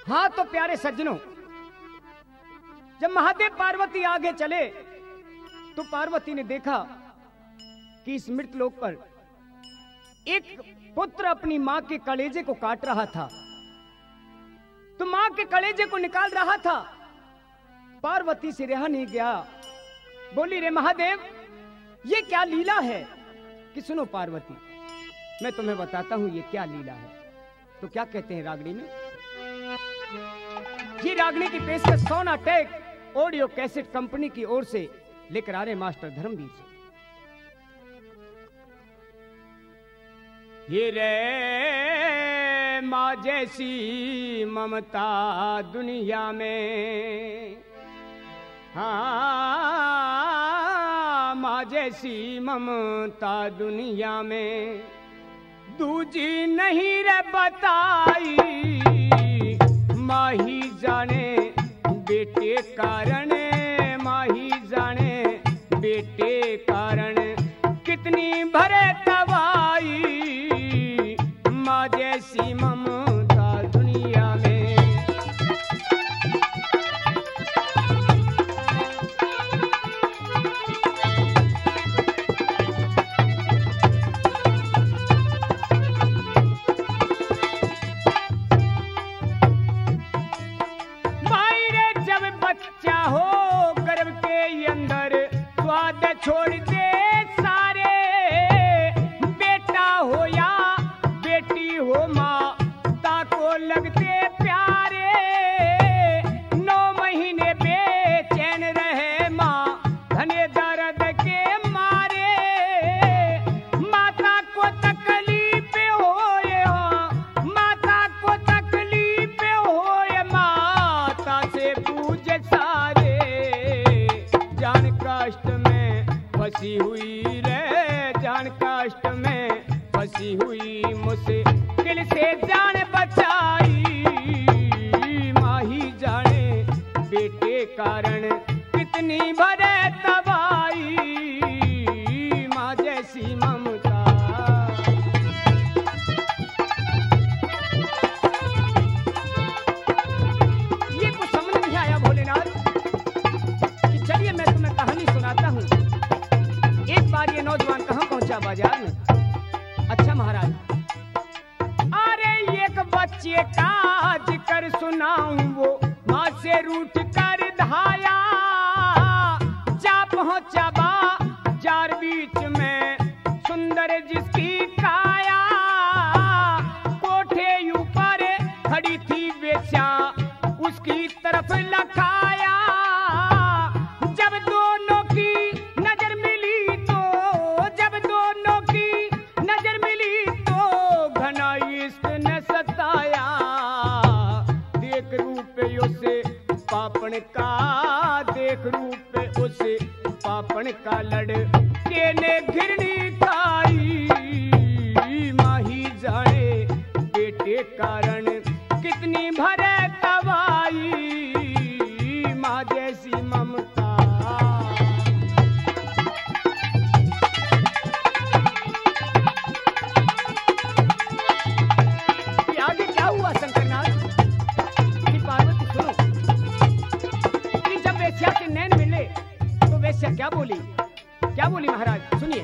हाँ तो प्यारे सज्जनों, जब महादेव पार्वती आगे चले तो पार्वती ने देखा कि इस मृत लोक पर एक पुत्र अपनी मां के कलेजे को काट रहा था, तो मां के कलेजे को निकाल रहा था। पार्वती से रहा नहीं गया, बोली रे महादेव ये क्या लीला है? कि सुनो पार्वती, मैं तुम्हें बताता हूं ये क्या लीला है। तो क्या कहते हैं रागनी में, ये रागनी की पेशकश सोनाटेक ऑडियो कैसेट कंपनी की ओर से लेकर आ रहे मास्टर धर्मवीर से। ये रे माँ जैसी ममता दुनिया में, हाँ माँ जैसी ममता दुनिया में दूजी नहीं रे बताई। माही जाने बेटे कारण, माही जाने बेटे कारण कितनी भरे तबाही। माँ जैसी ममता दुनिया में। छोड़ दे सारे, बेटा हो या बेटी हो माँ ताको लगते प्यारे। 9 महीने बेचैन रहे माँ धने दर्द के मारे। माता को तकलीफ होए, माता को तकलीफ होए माता से पूछ सारे। जान कष्ट फंसी हुई रे, जान कष्ट में फंसी हुई मुश्किल से जान बचाई। माही जाने बेटे कारण कितनी भरे तबाही। माँ जैसी ममता। ये कुछ समझ नहीं आया भोलेनाथ कि चलिए मैं तुम्हें कहानी सुनाता हूँ। एक बार ये नौजवान कहाँ पहुंचा बाजार में। अच्छा महाराज, अरे एक बच्चे का जिक्र सुनाऊं वो माँ से रूठ कर धाया। जा पहुंचा बाजार बीच में सुंदर जिसकी काया। कोठे ऊपर खड़ी थी बेचा उसकी तरफ लखाया। जब दोनों की नजर मिली तो, जब दोनों की नजर मिली तो घना इश्क ने सताया। देख रूप उसे पापण का, देख रूप उसे पापण का लड़के ने घिरनी खाई। माही जाने बेटे कारण कितनी भरे तबाही। माँ जैसी ममता। आगे क्या हुआ शंकरनाथ कि पार्वती सुनो कि जब वेश्या के नैन मिले तो वेश्या क्या बोली, क्या बोली महाराज सुनिए।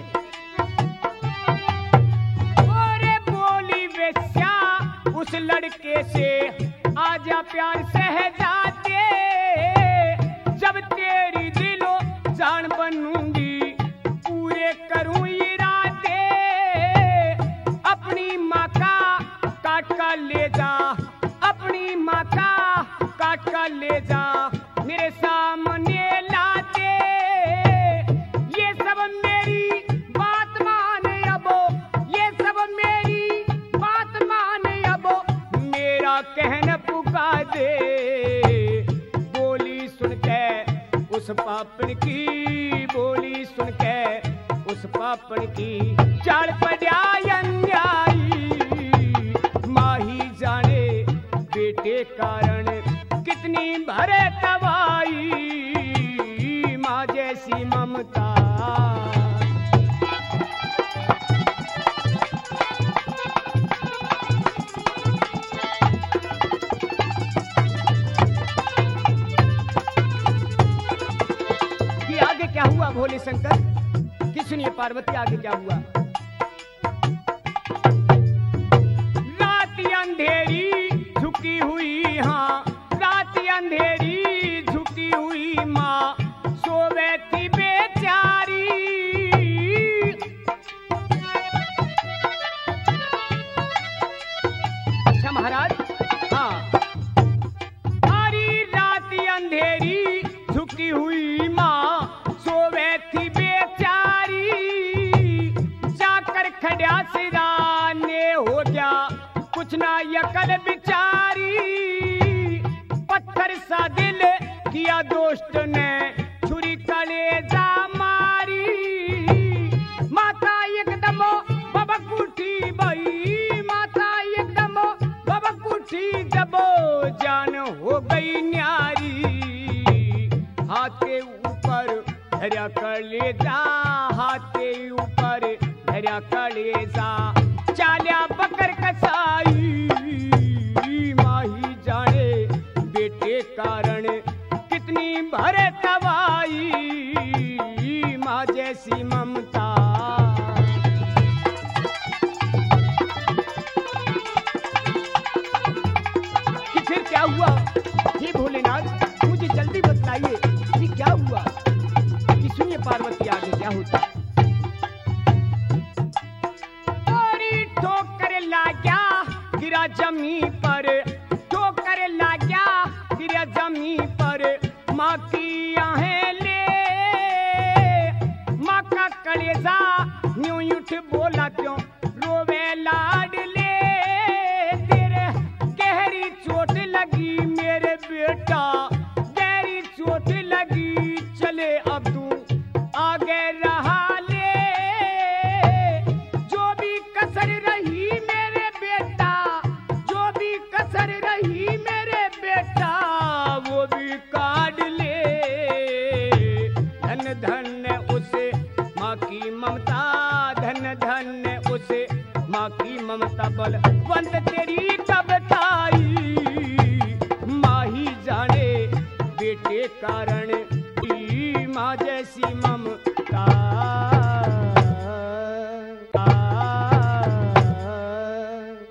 अरे बोली वेश्या उस लड़के से आजा प्यार सहजाते। जब तेरी दिलो जान बनूंगी पूरे करूं इरादे। अपनी माँ का काट कर ले जा, अपनी माँ का काट कर ले जा मेरे सामने लाते। ये सब मेरी बात माने अबो, ये सब मेरी बात माने अबो मेरा कहना पुकार दे। बोली सुन के उस पापन की, बोली सुन के उस पापन की चाल पड़ा अन्यायी। माही जाने बेटे कारण कितनी भरे तबाही। माँ जैसी ममता। भोले शंकर कि सुनिए पार्वती आगे क्या हुआ। रात अंधेरी झुकी हुई, हाँ रात अंधेरी झुकी हुई माँ सोवे थी बेचारी। अच्छा महाराज, हाँ सारी रात अंधेरी झुकी हुई माँ सोवे थी बेचारी। जाकर खड़ा सिराने हो गया कुछ ना यकल बिचारी। पत्थर सा दिल किया दोस्त ने छुरी कलेजा मारी। माता एकदम बबक उठी बई, माता एकदम बबक उठी जब जान हो गई न्यारी। हाथ के ऊपर धरा कलेजा, हाथ के ऊपर धरा कलेजा, चाल्या बकर कसाई। माही जाने बेटे कारण कितनी भरे तबाही, माँ जैसी ममता। कि फिर क्या हुआ? हे भोलेनाथ मुझे जल्दी बतलाइए कि क्या हुआ। कि सुनिए पार्वती आगे क्या होता। ठोकर लाग्या गिरा जमी पर, ठोकर लाग्या गिरा जमी पर, माँ की आहें ले। माँ का कलेजा यूं उठ बोला क्यों रोवे लाडले। तेरे गहरी चोट लगी मेरे बेटा, गहरी चोट लगी, चले अब तू आगे रहा ले। जो भी कसर रही मेरे बेटा, जो भी कसर रही मेरे बेटा, वो भी काट ले। धन धन उसे माँ की ममता, धन धन उसे माँ की ममता, बलवंत तेरी कब ताई। माही जाने बेटे कारण माँ जैसी ममता।